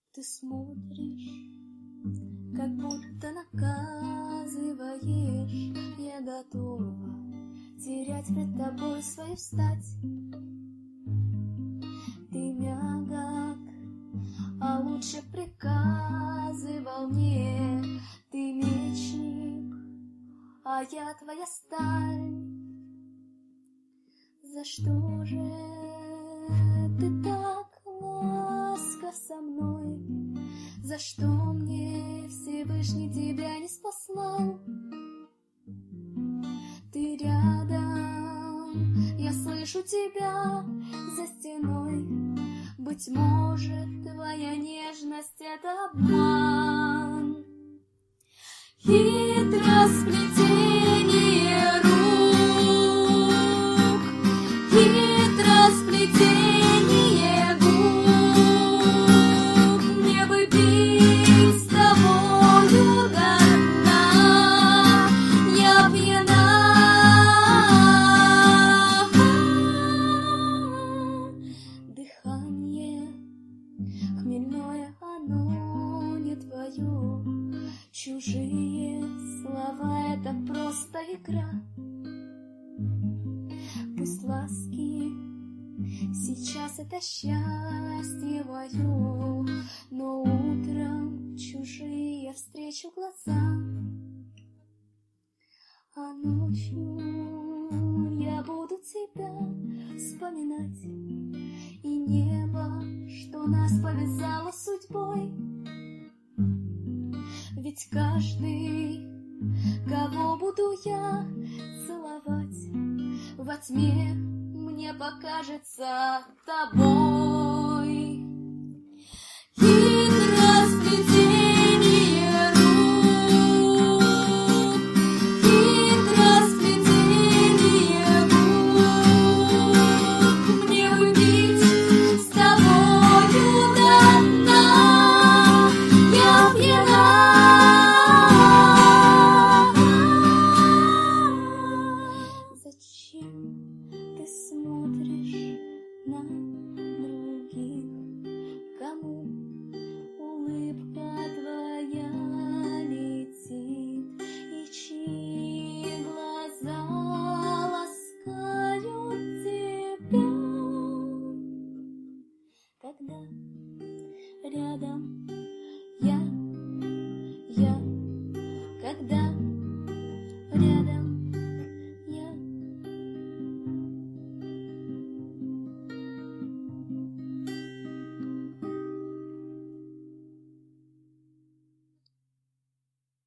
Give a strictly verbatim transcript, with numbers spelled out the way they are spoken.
Ты смотришь, как будто наказываешь. Я готова терять пред тобой свою стать. Ты мягок, а лучше приказывал мне. Ты мечник, а я твоя сталь. За что же ты так ласков со мной? За что мне Всевышний тебя не спаслал? Ты рядом, я слышу тебя за стеной. Быть может, твоя нежность — это обман. Хитросплетение рук, хитросплетение губ. Мне бы пить с тобою до дна, я пьяна. Дыхание хмельное, оно не твое. Чужие слова — это просто игра. Пусть ласки сейчас — это счастье мое, но утром чужие встречу глаза. А ночью я буду тебя вспоминать, и небо, что нас повязало судьбой. Ведь каждый, кого буду я целовать, во тьме мне покажется тобой.